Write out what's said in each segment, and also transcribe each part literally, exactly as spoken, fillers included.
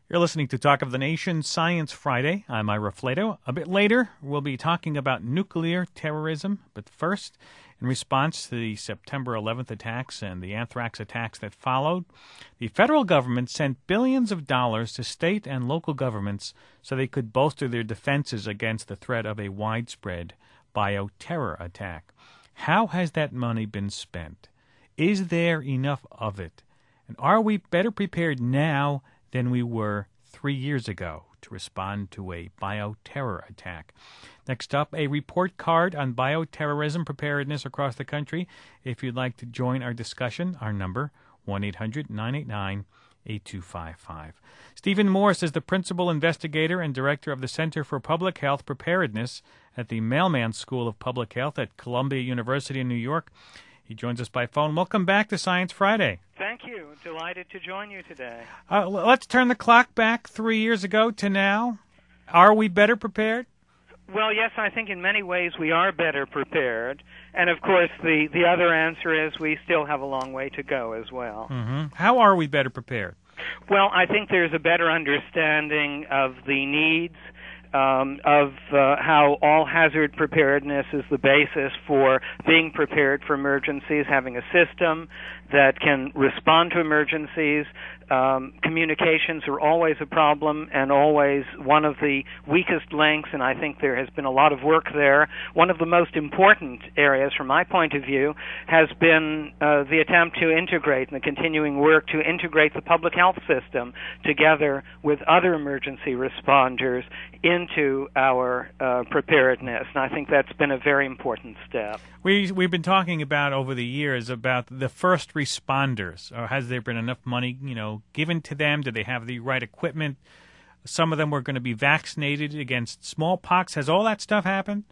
You're listening to Talk of the Nation, Science Friday. I'm Ira Flato. A bit later, we'll be talking about nuclear terrorism. But first, in response to the September eleventh attacks and the anthrax attacks that followed, the federal government sent billions of dollars to state and local governments so they could bolster their defenses against the threat of a widespread bioterror attack. How has that money been spent? Is there enough of it? And are we better prepared now than we were three years ago to respond to a bioterror attack? Next up, a report card on bioterrorism preparedness across the country. If you'd like to join our discussion, our number, one eight hundred nine eight nine eight two five five. Stephen Morse is the principal investigator and director of the Center for Public Health Preparedness at the Mailman School of Public Health at Columbia University in New York. He joins us by phone. Welcome back to Science Friday. Thank you. Delighted to join you today. Uh, let's turn the clock back three years ago to now. Are we better prepared? Well, yes, I think in many ways we are better prepared. And, of course, the, the other answer is we still have a long way to go as well. Mm-hmm. How are we better prepared? Well, I think there's a better understanding of the needs Um, of uh, how all-hazard preparedness is the basis for being prepared for emergencies, having a system that can respond to emergencies. Um, communications are always a problem and always one of the weakest links, and I think there has been a lot of work there. One of the most important areas, from my point of view, has been uh, the attempt to integrate and the continuing work to integrate the public health system together with other emergency responders into our uh, preparedness, and I think that's been a very important step. We, we've been talking about over the years about the first responders. Or has there been enough money, you know, given to them? Do they have the right equipment? Some of them were going to be vaccinated against smallpox. Has all that stuff happened?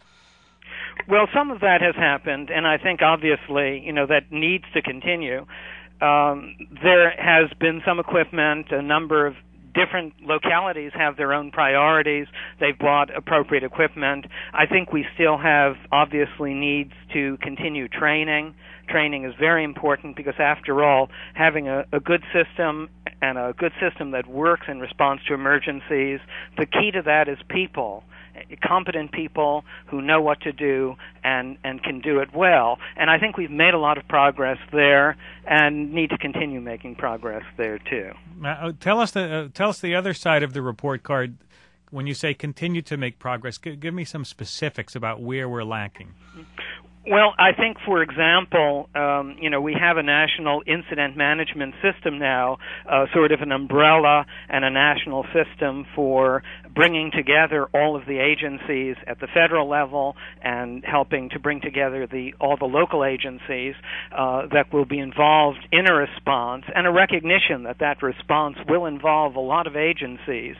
Well, some of that has happened, and I think obviously, you know, that needs to continue. Um, there has been some equipment, a number of different localities have their own priorities. They've bought appropriate equipment. I think we still have, obviously, needs to continue training. Training is very important because, after all, having a, a good system and a good system that works in response to emergencies, the key to that is people. Competent people who know what to do and, and can do it well. And I think we've made a lot of progress there and need to continue making progress there, too. Uh, tell us the uh, tell us the other side of the report card. When you say continue to make progress, G- give me some specifics about where we're lacking. Well, I think, for example, um, you know, we have a national incident management system now, uh, sort of an umbrella and a national system for bringing together all of the agencies at the federal level and helping to bring together the all the local agencies uh, that will be involved in a response, and a recognition that that response will involve a lot of agencies.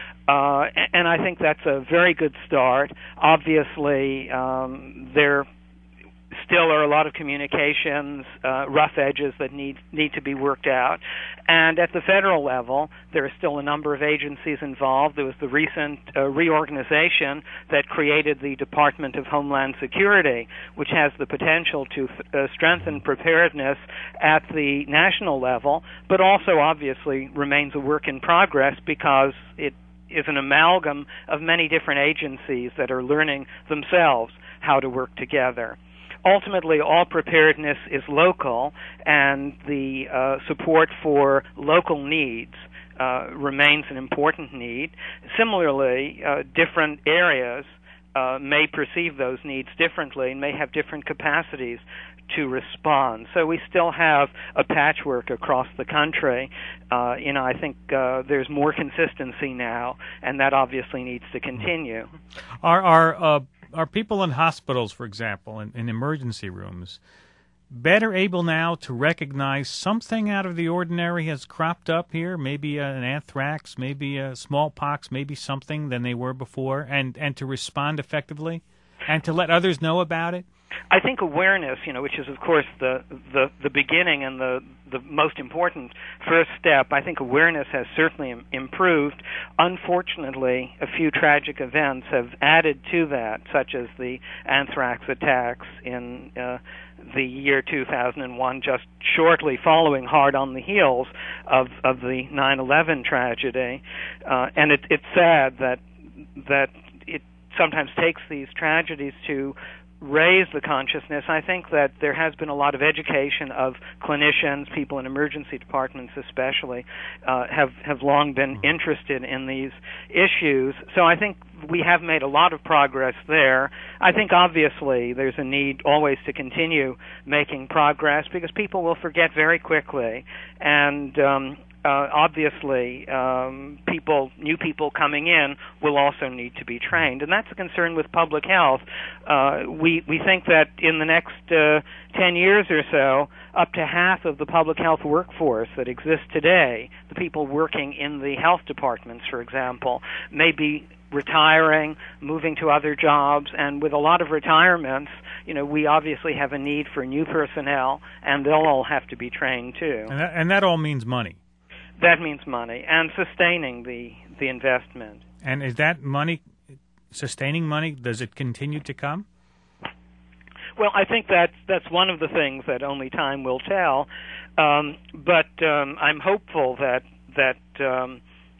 Uh, and I think that's a very good start. Obviously, um, there still are a lot of communications, uh, rough edges that need need to be worked out. And at the federal level, there are still a number of agencies involved. There was the recent uh, reorganization that created the Department of Homeland Security, which has the potential to uh, strengthen preparedness at the national level, but also obviously remains a work in progress because it is an amalgam of many different agencies that are learning themselves how to work together. Ultimately, all preparedness is local, and the uh, support for local needs uh, remains an important need. Similarly, uh, different areas uh, may perceive those needs differently and may have different capacities to respond. So we still have a patchwork across the country. Uh, you know, I think uh, there's more consistency now, and that obviously needs to continue. Are are uh Are people in hospitals, for example, in, in emergency rooms, better able now to recognize something out of the ordinary has cropped up here, maybe an anthrax, maybe a smallpox, maybe something than they were before, and, and to respond effectively and to let others know about it? I think awareness, you know, which is, of course, the, the, the beginning and the, the most important first step, I think awareness has certainly im- improved. Unfortunately, a few tragic events have added to that, such as the anthrax attacks in uh, the year two thousand one, just shortly following, hard on the heels of of the nine eleven tragedy. Uh, and it, it's sad that that it sometimes takes these tragedies to raise the consciousness. I think that there has been a lot of education of clinicians, people in emergency departments especially, uh, have, have long been interested in these issues. So I think we have made a lot of progress there. I think obviously there's a need always to continue making progress because people will forget very quickly. And um, Uh, obviously, um, people, new people coming in will also need to be trained, and that's a concern with public health. Uh, we we think that in the next uh, ten years or so, up to half of the public health workforce that exists today, the people working in the health departments, for example, may be retiring, moving to other jobs, and with a lot of retirements, you know, we obviously have a need for new personnel, and they'll all have to be trained too. And that, and that all means money. That means money and sustaining the, the investment. And is that money, sustaining money, does it continue to come? Well, I think that's, that's one of the things that only time will tell. Um, but um, I'm hopeful that that um,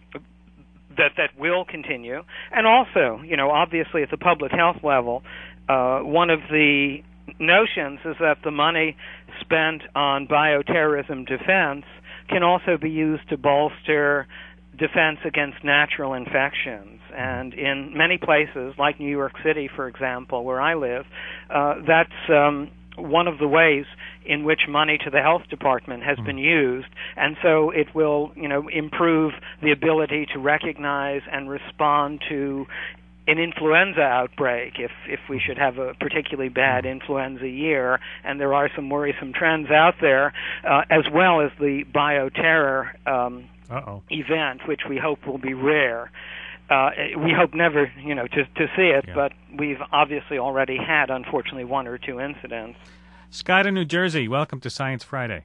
that that will continue. And also, you know, obviously at the public health level, uh, one of the notions is that the money spent on bioterrorism defense can also be used to bolster defense against natural infections. And in many places, like New York City, for example, where I live, uh, that's um, one of the ways in which money to the health department has mm. been used. And so it will, you know, improve the ability to recognize and respond to an influenza outbreak, if if we should have a particularly bad influenza year, and there are some worrisome trends out there, uh, as well as the bioterror um, event, which we hope will be rare. Uh, we hope never, you know, to to see it, yeah. but we've obviously already had, unfortunately, one or two incidents. Scott in New Jersey, welcome to Science Friday.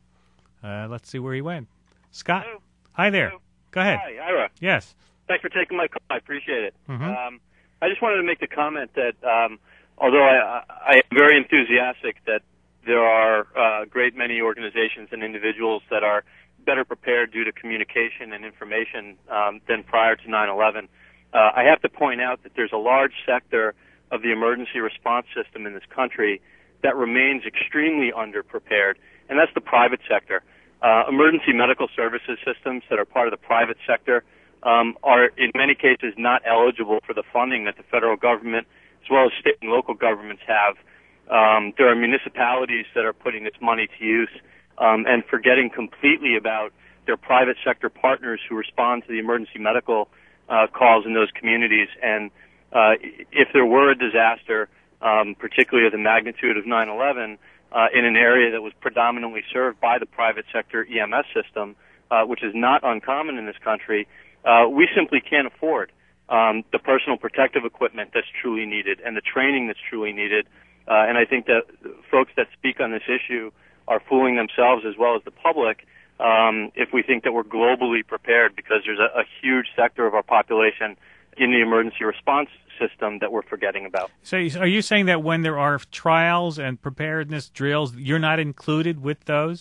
Uh, let's see where he went. Scott, Hello. Hi there. Hello. Go ahead. Hi, Ira. Yes. Thanks for taking my call. I appreciate it. Mm-hmm. Um, I just wanted to make the comment that um, although I, I am very enthusiastic that there are uh, a great many organizations and individuals that are better prepared due to communication and information um, than prior to nine eleven, uh, I have to point out that there's a large sector of the emergency response system in this country that remains extremely underprepared, and that's the private sector. Uh, emergency medical services systems that are part of the private sector Um, are in many cases not eligible for the funding that the federal government as well as state and local governments have. Um, there are municipalities that are putting this money to use um, and forgetting completely about their private sector partners who respond to the emergency medical uh, calls in those communities. And uh, if there were a disaster, um, particularly of the magnitude of nine eleven, uh, in an area that was predominantly served by the private sector E M S system, uh, which is not uncommon in this country, Uh, we simply can't afford um, the personal protective equipment that's truly needed and the training that's truly needed. Uh, and I think that folks that speak on this issue are fooling themselves as well as the public um, if we think that we're globally prepared, because there's a, a huge sector of our population in the emergency response system that we're forgetting about. So are you saying that when there are trials and preparedness drills, you're not included with those?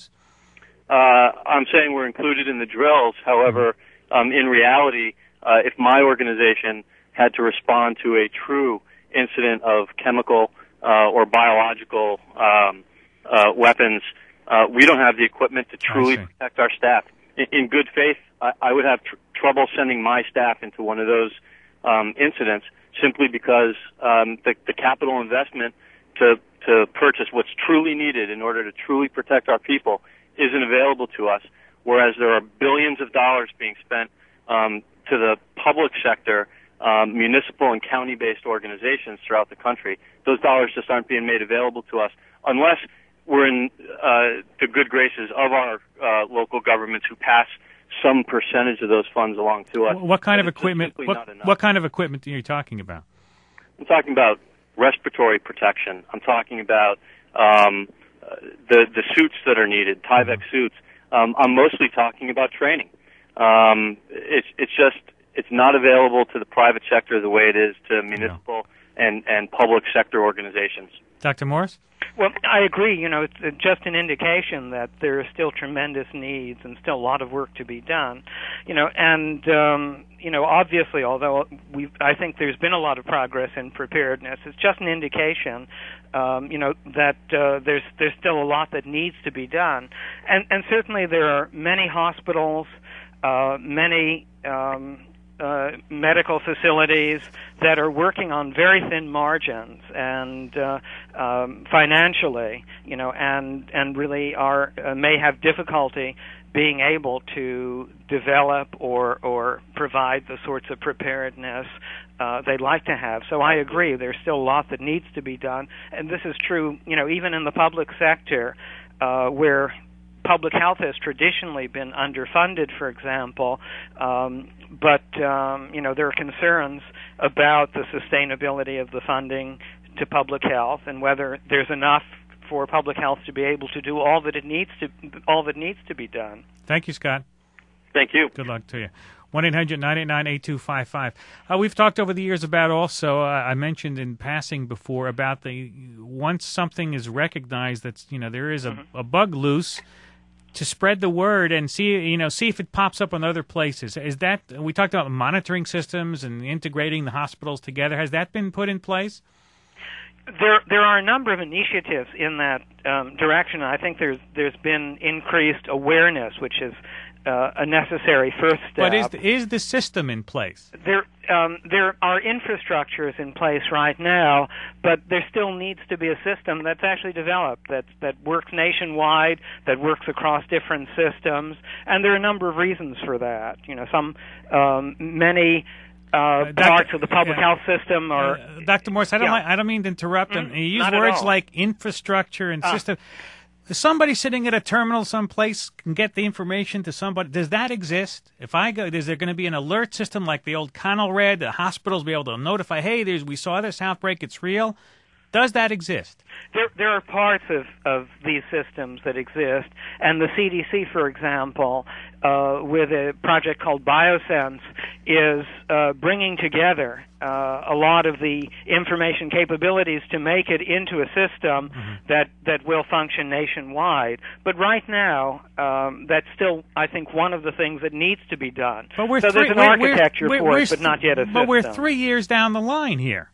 Uh, I'm saying we're included in the drills. However, mm-hmm. Um, in reality, uh, if my organization had to respond to a true incident of chemical uh, or biological um, uh, weapons, uh, we don't have the equipment to truly protect our staff. In, in good faith, I, I would have tr- trouble sending my staff into one of those um, incidents simply because um, the, the capital investment to, to purchase what's truly needed in order to truly protect our people isn't available to us. Whereas there are billions of dollars being spent um, to the public sector, um, municipal and county-based organizations throughout the country. Those dollars just aren't being made available to us unless we're in uh, the good graces of our uh, local governments who pass some percentage of those funds along to us. What kind of equipment? What, what kind of equipment are you talking about? I'm talking about respiratory protection. I'm talking about um, the the suits that are needed, Tyvek mm-hmm. suits. Um, I'm mostly talking about training. Um, it's it's just it's not available to the private sector the way it is to municipal yeah. and, and public sector organizations. Doctor Morris? Well, I agree. You know, it's just an indication that there are still tremendous needs and still a lot of work to be done. You know, and um, you know, obviously, although we, I think there's been a lot of progress in preparedness, it's just an indication, um, you know, that uh, there's there's still a lot that needs to be done, and and certainly there are many hospitals, uh, many. Um, Uh, medical facilities that are working on very thin margins and uh, um, financially, you know, and and really are uh, may have difficulty being able to develop or or provide the sorts of preparedness uh, they'd like to have. So I agree, there's still a lot that needs to be done, and this is true, you know, even in the public sector, uh, where public health has traditionally been underfunded, for example, um, but um, you know there are concerns about the sustainability of the funding to public health and whether there's enough for public health to be able to do all that it needs to all that needs to be done. Thank you, Scott. Thank you. Good luck to you. one eight hundred nine eight nine eight two five five. Uh, we've talked over the years about also, uh, I mentioned in passing before, about the once something is recognized that's, you know, there is a, mm-hmm. a bug loose, to spread the word and see, you know, see if it pops up in other places. Is that, we talked about monitoring systems and integrating the hospitals together. Has that been put in place? There, there are a number of initiatives in that um, direction. I think there's there's been increased awareness, which is uh, a necessary first step. But is the, is the system in place? There, um, there are infrastructures in place right now, but there still needs to be a system that's actually developed that that works nationwide, that works across different systems, and there are a number of reasons for that. You know, some um, many. Uh, uh, parts of the public yeah. health system are... Uh, Doctor Morse, I don't, yeah. like, I don't mean to interrupt. Mm, you use not words like infrastructure and uh. system. Somebody sitting at a terminal someplace can get the information to somebody. Does that exist? If I go, is there going to be an alert system like the old ConnellRed? The hospitals be able to notify, hey, there's, we saw this outbreak, it's real. Does that exist? There, there are parts of, of these systems that exist, and the C D C, for example, uh, with a project called BioSense, is uh, bringing together uh, a lot of the information capabilities to make it into a system mm-hmm. that, that will function nationwide. But right now, um, that's still, I think, one of the things that needs to be done. But we're so three, there's an we're, architecture we're, for we're, it, but not yet a system. But we're three years down the line here.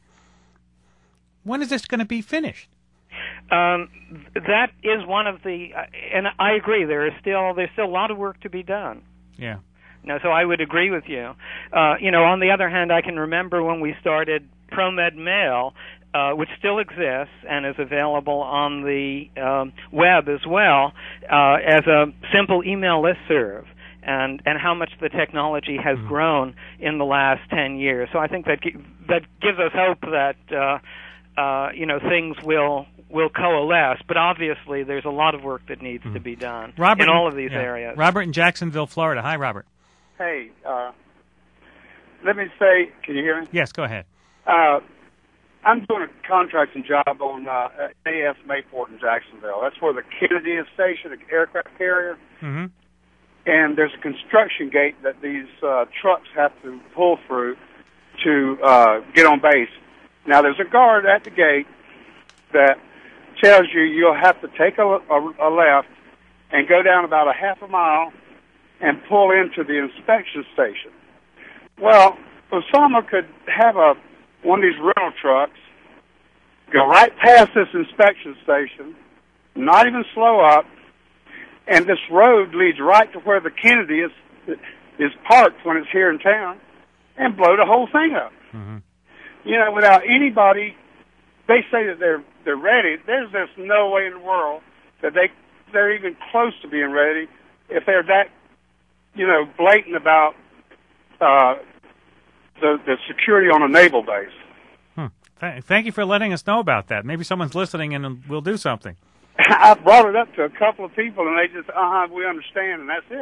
When is this going to be finished? Um, that is one of the, uh, and I agree. There is still there's still a lot of work to be done. Yeah. No, so I would agree with you. Uh, you know, on the other hand, I can remember when we started ProMed Mail, uh, which still exists and is available on the um, web as well, uh, as a simple email listserv. And, and how much the technology has mm-hmm. grown in the last ten years. So I think that that gives us hope that uh, uh, you know things will will coalesce. But obviously, there's a lot of work that needs mm-hmm. to be done Robert, in all of these yeah. areas. Robert in Jacksonville, Florida. Hi, Robert. Hey, uh, let me say, can you hear me? Yes, go ahead. Uh, I'm doing a contracting job on uh, A S Mayport in Jacksonville. That's where the Kennedy is stationed, the aircraft carrier. Mm-hmm. And there's a construction gate that these uh, trucks have to pull through to uh, get on base. Now, there's a guard at the gate that tells you you'll have to take a, a, a left and go down about a half a mile and pull into the inspection station. Well, Osama could have a one of these rental trucks go right past this inspection station, not even slow up, and this road leads right to where the Kennedy is is parked when it's here in town, and blow the whole thing up. Mm-hmm. You know, without anybody, they say that they're they're ready. There's just no way in the world that they they're even close to being ready if they're that, you know, blatant about uh, the the security on a naval base. Hmm. Th- thank you for letting us know about that. Maybe someone's listening and we'll do something. I brought it up to a couple of people, and they just, uh-huh, we understand, and that's it.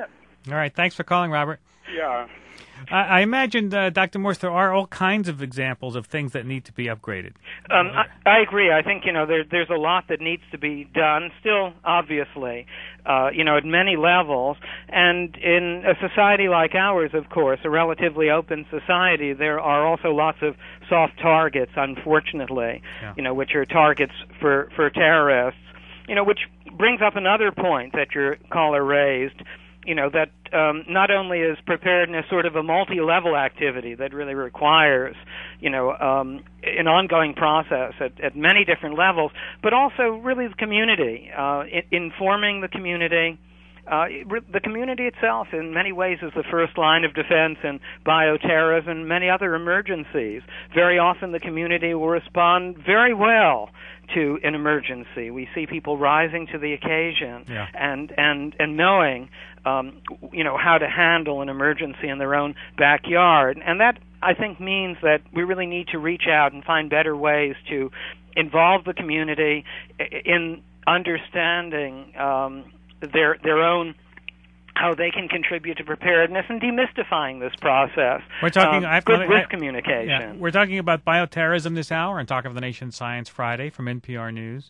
All right. Thanks for calling, Robert. Yeah. I, I imagine, uh, Doctor Morse, there are all kinds of examples of things that need to be upgraded. Um, I, I agree. I think, you know, there, there's a lot that needs to be done still, obviously, uh, you know, at many levels. And in a society like ours, of course, a relatively open society, there are also lots of soft targets, unfortunately, yeah. you know, which are targets for, for terrorists, you know, which brings up another point that your caller raised, you know, that um, not only is preparedness sort of a multi-level activity that really requires, you know, um, an ongoing process at, at many different levels, but also really the community, uh, I- informing the community. Uh, the community itself, in many ways, is the first line of defense in bioterrorism and many other emergencies. Very often the community will respond very well to an emergency. We see people rising to the occasion yeah. and, and, and knowing, um, you know, how to handle an emergency in their own backyard. And that, I think, means that we really need to reach out and find better ways to involve the community in understanding um, their their own, how they can contribute to preparedness and demystifying this process. We're talking um, I've, good I, risk I, communication. Yeah, we're talking about bioterrorism this hour and Talk of the Nation Science Friday from N P R News.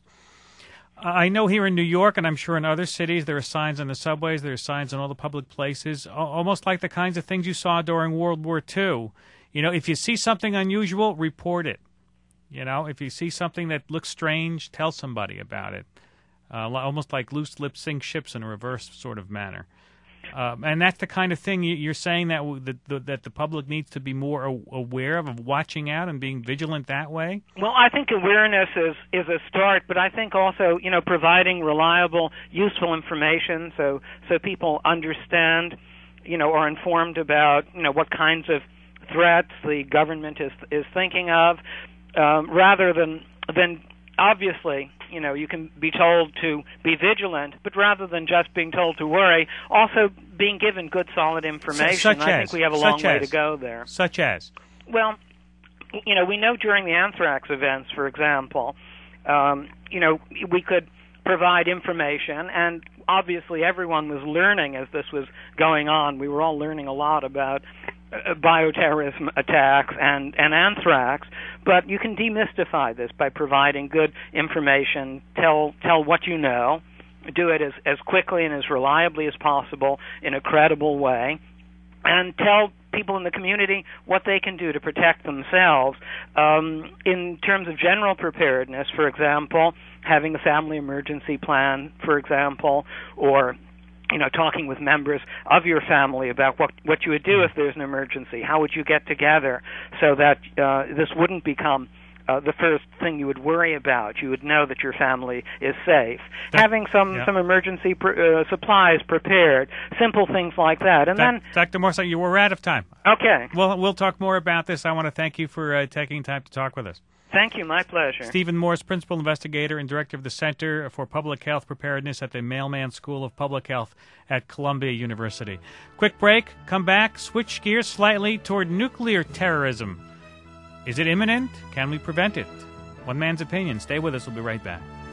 Uh, I know here in New York, and I'm sure in other cities, there are signs on the subways, there are signs in all the public places, almost like the kinds of things you saw during World War Two. You know, if you see something unusual, report it. You know, if you see something that looks strange, tell somebody about it. Uh, almost like loose lips sink ships in a reverse sort of manner. Um, and that's the kind of thing you're saying that w- the, the, that the public needs to be more a- aware of, of watching out and being vigilant that way? Well, I think awareness is, is a start, but I think also, you know, providing reliable, useful information so so people understand, you know, are informed about, you know, what kinds of threats the government is is thinking of, um, rather than than obviously, you know, you can be told to be vigilant, but rather than just being told to worry, also being given good, solid information. Such I as, think we have a such long way as, to go there. Such as? Well, you know, we know during the anthrax events, for example, um, you know, we could provide information, and obviously everyone was learning as this was going on. We were all learning a lot about uh, bioterrorism attacks and, and anthrax, but you can demystify this by providing good information, tell tell what you know, do it as, as quickly and as reliably as possible in a credible way, and tell people in the community what they can do to protect themselves. Um, in terms of general preparedness, for example, having a family emergency plan, for example, or you know, talking with members of your family about what what you would do if there's an emergency. How would you get together so that uh, this wouldn't become Uh, the first thing you would worry about? You would know that your family is safe. That, Having some, yeah. some emergency pr- uh, supplies prepared, simple things like that. And Doc- then, Doctor Morse, you were out of time. okay. Well, we'll talk more about this. I want to thank you for uh, taking time to talk with us. Thank you. My pleasure. Stephen Morse, Principal Investigator and Director of the Center for Public Health Preparedness at the Mailman School of Public Health at Columbia University. Quick break. Come back. Switch gears slightly toward nuclear terrorism. Is it imminent? Can we prevent it? One man's opinion. Stay with us. We'll be right back.